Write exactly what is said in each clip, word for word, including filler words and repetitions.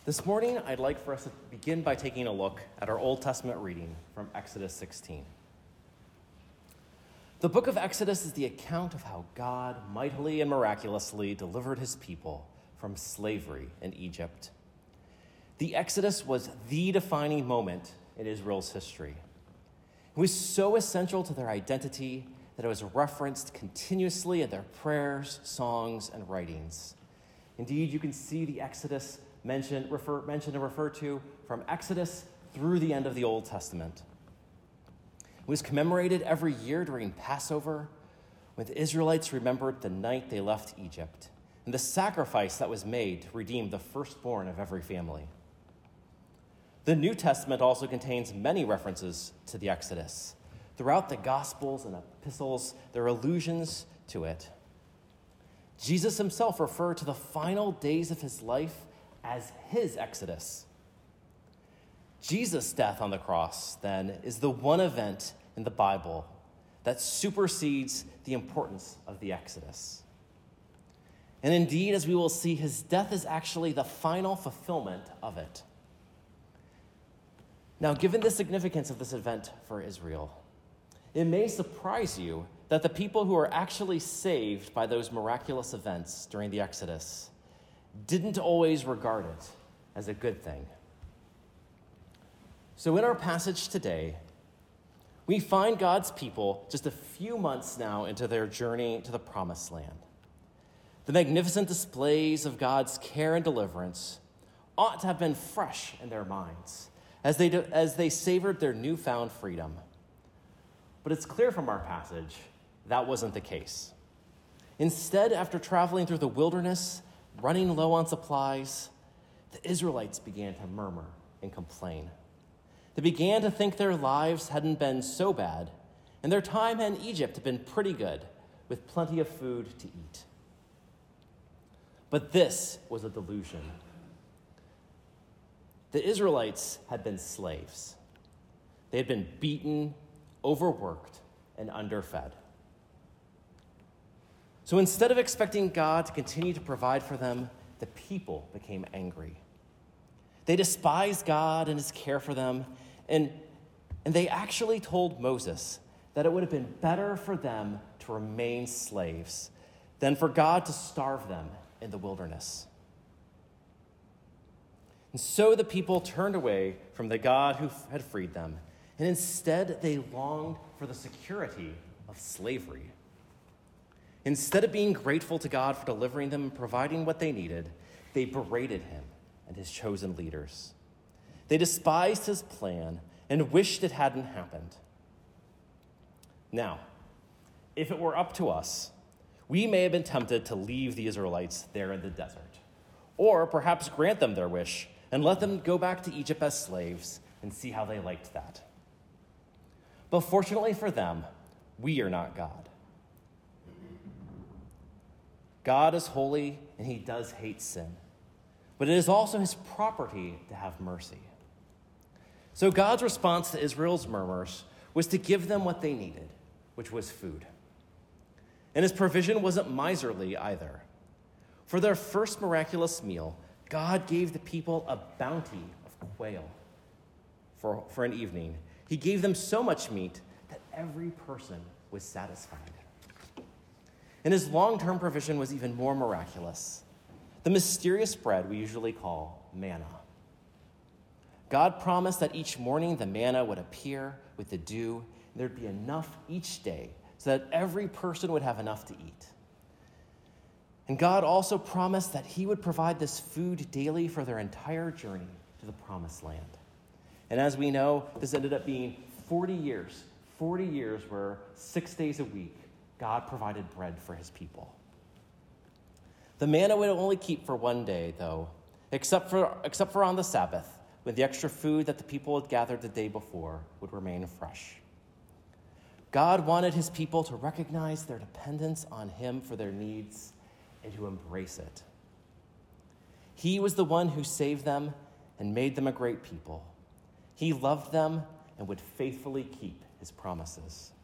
This morning, I'd like for us to begin by taking a look at our Old Testament reading from Exodus sixteen. The book of Exodus is the account of how God mightily and miraculously delivered his people from slavery in Egypt. The Exodus was the defining moment in Israel's history. It was so essential to their identity that it was referenced continuously in their prayers, songs, and writings. Indeed, you can see the Exodus mentioned, refer, mentioned and referred to from Exodus through the end of the Old Testament. It was commemorated every year during Passover, when the Israelites remembered the night they left Egypt and the sacrifice that was made to redeem the firstborn of every family. The New Testament also contains many references to the Exodus. Throughout the Gospels and epistles, there are allusions to it. Jesus himself referred to the final days of his life as his Exodus. Jesus' death on the cross, then, is the one event in the Bible that supersedes the importance of the Exodus. And indeed, as we will see, his death is actually the final fulfillment of it. Now, given the significance of this event for Israel, it may surprise you that the people who are actually saved by those miraculous events during the Exodus didn't always regard it as a good thing. So in our passage today, we find God's people just a few months now into their journey to the Promised Land. The magnificent displays of God's care and deliverance ought to have been fresh in their minds as they, do, as they savored their newfound freedom. But it's clear from our passage that wasn't the case. Instead, after traveling through the wilderness, running low on supplies, the Israelites began to murmur and complain. They began to think their lives hadn't been so bad, and their time in Egypt had been pretty good, with plenty of food to eat. But this was a delusion. The Israelites had been slaves. They had been beaten, overworked, and underfed. So instead of expecting God to continue to provide for them, the people became angry. They despised God and his care for them, and, and they actually told Moses that it would have been better for them to remain slaves than for God to starve them in the wilderness. And so the people turned away from the God who had freed them, and instead they longed for the security of slavery. Instead of being grateful to God for delivering them and providing what they needed, they berated him and his chosen leaders. They despised his plan and wished it hadn't happened. Now, if it were up to us, we may have been tempted to leave the Israelites there in the desert, or perhaps grant them their wish and let them go back to Egypt as slaves and see how they liked that. But fortunately for them, we are not God. God is holy, and he does hate sin. But it is also his property to have mercy. So God's response to Israel's murmurs was to give them what they needed, which was food. And his provision wasn't miserly either. For their first miraculous meal, God gave the people a bounty of quail for, for an evening. He gave them so much meat that every person was satisfied. And his long-term provision was even more miraculous. The mysterious bread we usually call manna. God promised that each morning the manna would appear with the dew, and there'd be enough each day so that every person would have enough to eat. And God also promised that he would provide this food daily for their entire journey to the Promised Land. And as we know, this ended up being forty years, forty years where six days a week, God provided bread for his people. The manna would only keep for one day, though, except for, except for on the Sabbath, when the extra food that the people had gathered the day before would remain fresh. God wanted his people to recognize their dependence on him for their needs and to embrace it. He was the one who saved them and made them a great people. He loved them and would faithfully keep his promises.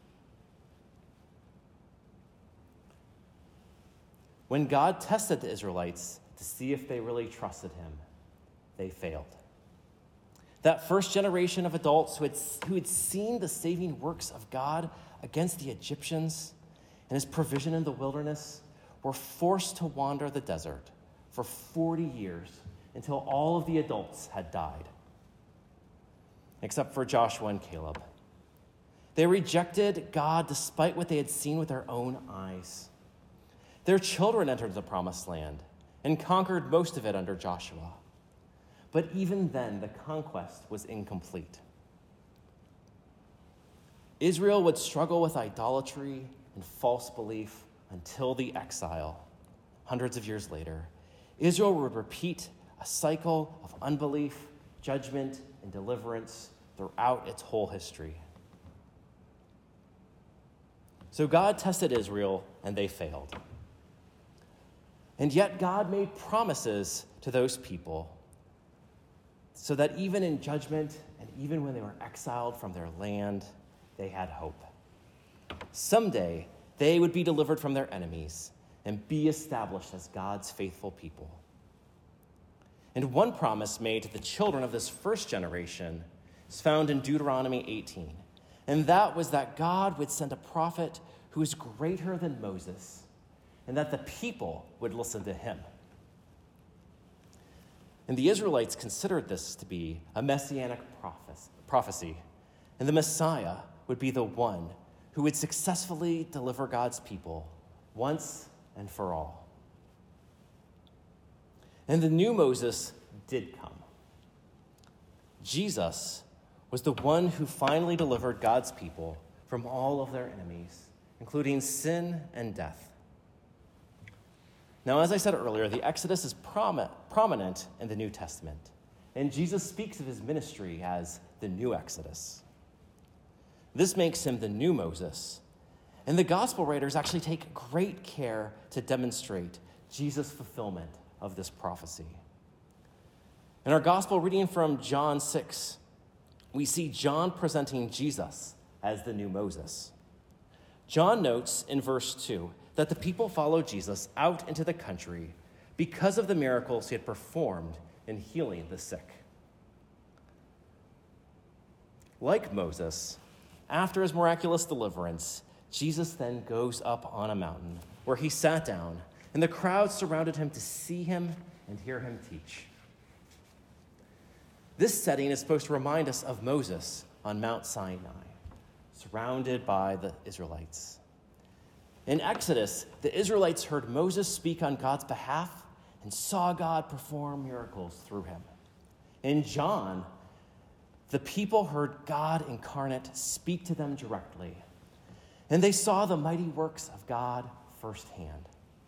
When God tested the Israelites to see if they really trusted him, they failed. That first generation of adults who had, who had seen the saving works of God against the Egyptians and his provision in the wilderness were forced to wander the desert for forty years until all of the adults had died, except for Joshua and Caleb. They rejected God despite what they had seen with their own eyes. Their children entered the promised land and conquered most of it under Joshua. But even then, the conquest was incomplete. Israel would struggle with idolatry and false belief until the exile. Hundreds of years later, Israel would repeat a cycle of unbelief, judgment, and deliverance throughout its whole history. So God tested Israel, and they failed. And yet God made promises to those people so that even in judgment and even when they were exiled from their land, they had hope. Someday, they would be delivered from their enemies and be established as God's faithful people. And one promise made to the children of this first generation is found in Deuteronomy eighteen. And that was that God would send a prophet who is greater than Moses, and that the people would listen to him. And the Israelites considered this to be a messianic prophecy, and the Messiah would be the one who would successfully deliver God's people once and for all. And the new Moses did come. Jesus was the one who finally delivered God's people from all of their enemies, including sin and death. Now, as I said earlier, the Exodus is prom- prominent in the New Testament, and Jesus speaks of his ministry as the new Exodus. This makes him the new Moses, and the gospel writers actually take great care to demonstrate Jesus' fulfillment of this prophecy. In our gospel reading from John six, we see John presenting Jesus as the new Moses. John notes in verse two that the people followed Jesus out into the country because of the miracles he had performed in healing the sick. Like Moses, after his miraculous deliverance, Jesus then goes up on a mountain where he sat down, and the crowd surrounded him to see him and hear him teach. This setting is supposed to remind us of Moses on Mount Sinai, surrounded by the Israelites. In Exodus, the Israelites heard Moses speak on God's behalf and saw God perform miracles through him. In John, the people heard God incarnate speak to them directly, and they saw the mighty works of God firsthand.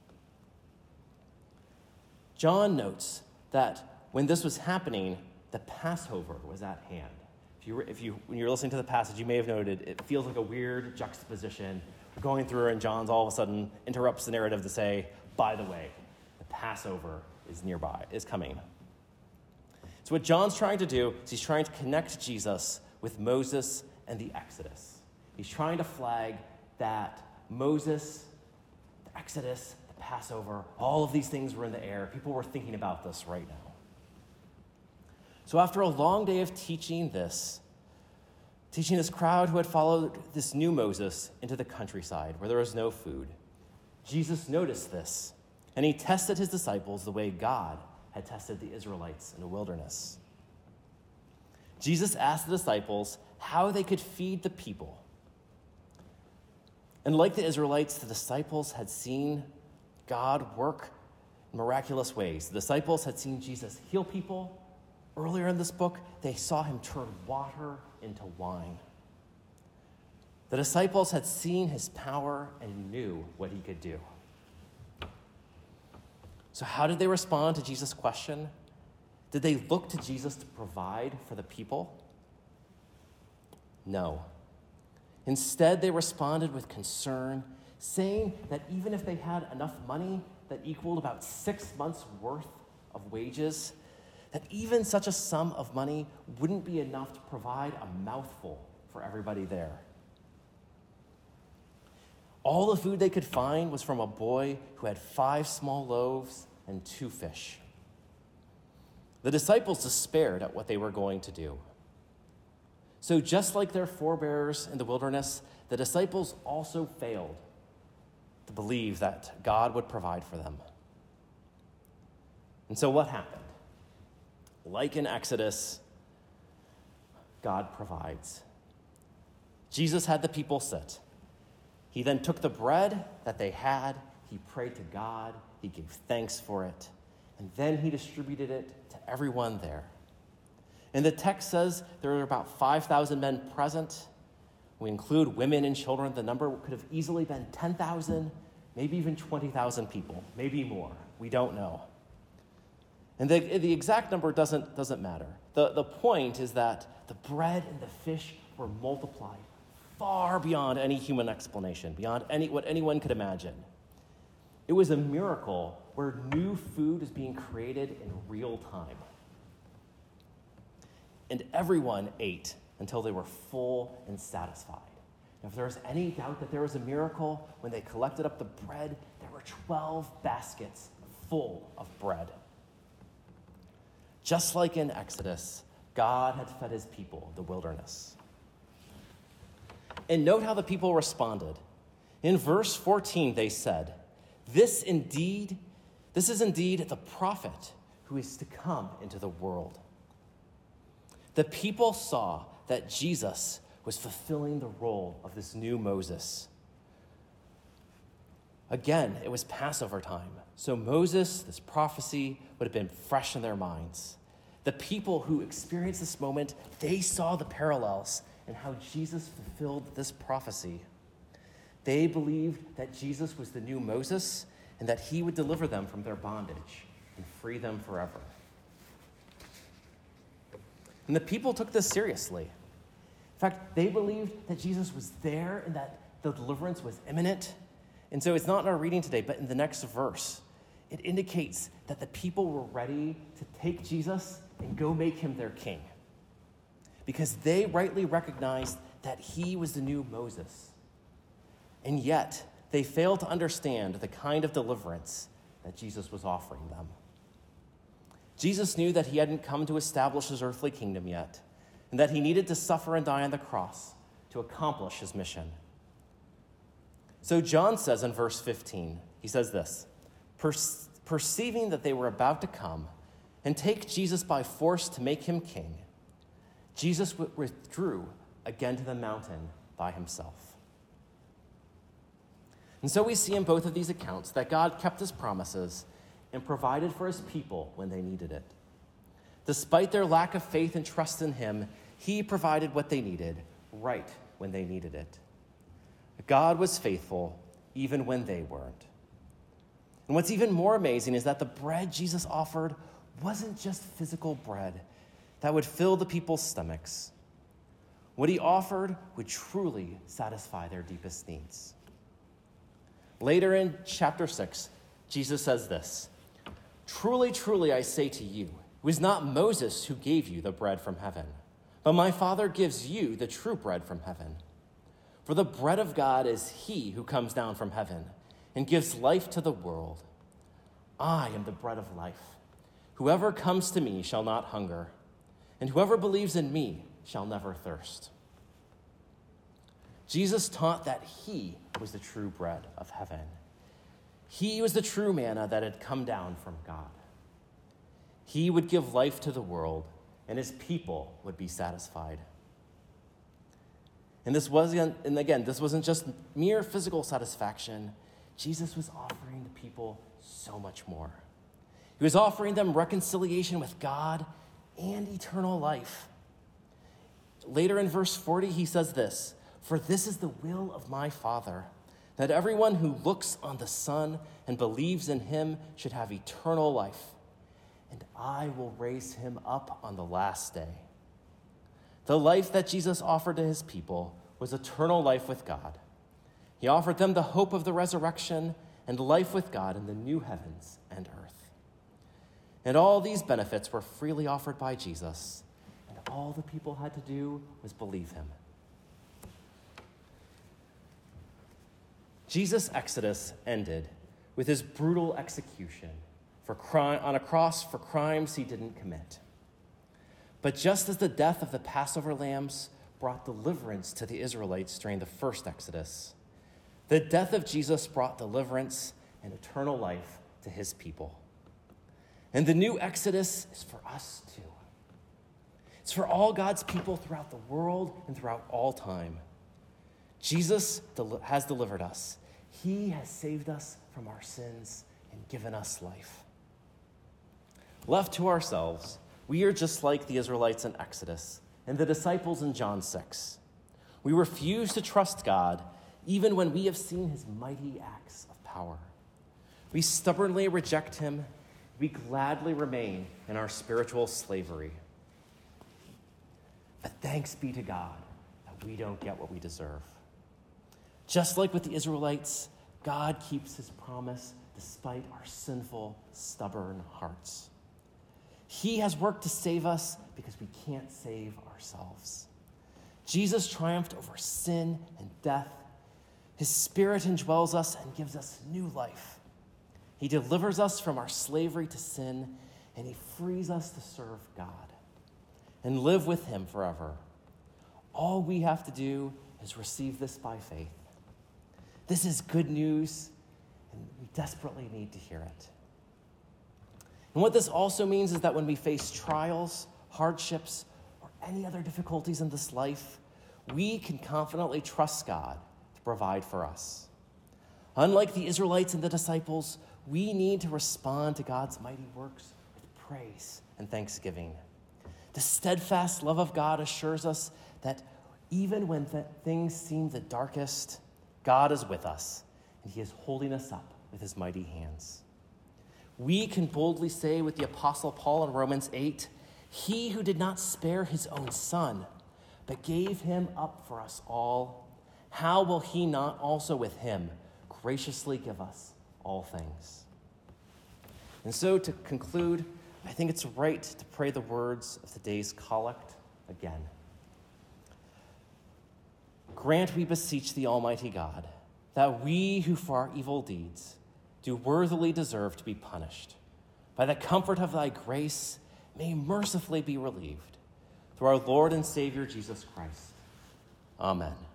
John notes that when this was happening, the Passover was at hand. If you, were, if you, when you're listening to the passage, you may have noted it feels like a weird juxtaposition. We're going through, and John's all of a sudden interrupts the narrative to say, by the way, the Passover is nearby, is coming. So what John's trying to do is he's trying to connect Jesus with Moses and the Exodus. He's trying to flag that Moses, the Exodus, the Passover, all of these things were in the air. People were thinking about this right now. So after a long day of teaching this, teaching this crowd who had followed this new Moses into the countryside where there was no food, Jesus noticed this, and he tested his disciples the way God had tested the Israelites in the wilderness. Jesus asked the disciples how they could feed the people. And like the Israelites, the disciples had seen God work in miraculous ways. The disciples had seen Jesus heal people. Earlier in this book, they saw him turn water into wine. The disciples had seen his power and knew what he could do. So how did they respond to Jesus' question? Did they look to Jesus to provide for the people? No. Instead, they responded with concern, saying that even if they had enough money that equaled about six months' worth of wages, that even such a sum of money wouldn't be enough to provide a mouthful for everybody there. All the food they could find was from a boy who had five small loaves and two fish. The disciples despaired at what they were going to do. So just like their forebears in the wilderness, the disciples also failed to believe that God would provide for them. And so what happened? Like in Exodus, God provides. Jesus had the people sit. He then took the bread that they had, he prayed to God, he gave thanks for it, and then he distributed it to everyone there. And the text says there were about five thousand men present. We include women and children. The number could have easily been ten thousand, maybe even twenty thousand people, maybe more. We don't know. And the, the exact number doesn't, doesn't matter. The, the point is that the bread and the fish were multiplied far beyond any human explanation, beyond any, what anyone could imagine. It was a miracle where new food is being created in real time. And everyone ate until they were full and satisfied. Now, if there was any doubt that there was a miracle, when they collected up the bread, there were twelve baskets full of bread. Just like in Exodus, God had fed his people in the wilderness. And note how the people responded. In verse fourteen, they said, This indeed, this is indeed the prophet who is to come into the world. The people saw that Jesus was fulfilling the role of this new Moses. Again, it was Passover time, so Moses, this prophecy, would have been fresh in their minds. The people who experienced this moment, they saw the parallels and how Jesus fulfilled this prophecy. They believed that Jesus was the new Moses and that he would deliver them from their bondage and free them forever. And the people took this seriously. In fact, they believed that Jesus was there and that the deliverance was imminent. And so it's not in our reading today, but in the next verse, it indicates that the people were ready to take Jesus and go make him their king, because they rightly recognized that he was the new Moses. And yet, they failed to understand the kind of deliverance that Jesus was offering them. Jesus knew that he hadn't come to establish his earthly kingdom yet, and that he needed to suffer and die on the cross to accomplish his mission. So John says in verse fifteen, he says this, perceiving that they were about to come and take Jesus by force to make him king, Jesus withdrew again to the mountain by himself. And so we see in both of these accounts that God kept his promises and provided for his people when they needed it. Despite their lack of faith and trust in him, he provided what they needed right when they needed it. God was faithful even when they weren't. And what's even more amazing is that the bread Jesus offered wasn't just physical bread that would fill the people's stomachs. What he offered would truly satisfy their deepest needs. Later in chapter six, Jesus says this, Truly, truly, I say to you, it was not Moses who gave you the bread from heaven, but my Father gives you the true bread from heaven. For the bread of God is he who comes down from heaven and gives life to the world. I am the bread of life. Whoever comes to me shall not hunger, and whoever believes in me shall never thirst. Jesus taught that he was the true bread of heaven. He was the true manna that had come down from God. He would give life to the world, and his people would be satisfied. And this wasn't, and again, this wasn't just mere physical satisfaction. Jesus was offering the people so much more. He was offering them reconciliation with God and eternal life. Later in verse forty, he says this, For this is the will of my Father, that everyone who looks on the Son and believes in him should have eternal life, and I will raise him up on the last day. The life that Jesus offered to his people was eternal life with God. He offered them the hope of the resurrection and life with God in the new heavens and earth. And all these benefits were freely offered by Jesus, and all the people had to do was believe him. Jesus' exodus ended with his brutal execution for cri- on a cross for crimes he didn't commit. But just as the death of the Passover lambs brought deliverance to the Israelites during the first Exodus, the death of Jesus brought deliverance and eternal life to his people. And the new Exodus is for us too. It's for all God's people throughout the world and throughout all time. Jesus del- has delivered us. He has saved us from our sins and given us life. Left to ourselves, we are just like the Israelites in Exodus and the disciples in John six. We refuse to trust God even when we have seen his mighty acts of power. We stubbornly reject him. We gladly remain in our spiritual slavery. But thanks be to God that we don't get what we deserve. Just like with the Israelites, God keeps his promise despite our sinful, stubborn hearts. He has worked to save us because we can't save ourselves. Jesus triumphed over sin and death. His Spirit indwells us and gives us new life. He delivers us from our slavery to sin, and he frees us to serve God and live with him forever. All we have to do is receive this by faith. This is good news, and we desperately need to hear it. And what this also means is that when we face trials, hardships, or any other difficulties in this life, we can confidently trust God to provide for us. Unlike the Israelites and the disciples, we need to respond to God's mighty works with praise and thanksgiving. The steadfast love of God assures us that even when th- things seem the darkest, God is with us, and he is holding us up with his mighty hands. We can boldly say with the Apostle Paul in Romans eight, he who did not spare his own son, but gave him up for us all, how will he not also with him graciously give us all things? And so to conclude, I think it's right to pray the words of today's collect again. Grant, we beseech thee, Almighty God, that we who for our evil deeds do worthily deserve to be punished, by the comfort of thy grace, may mercifully be relieved. Through our Lord and Savior, Jesus Christ. Amen.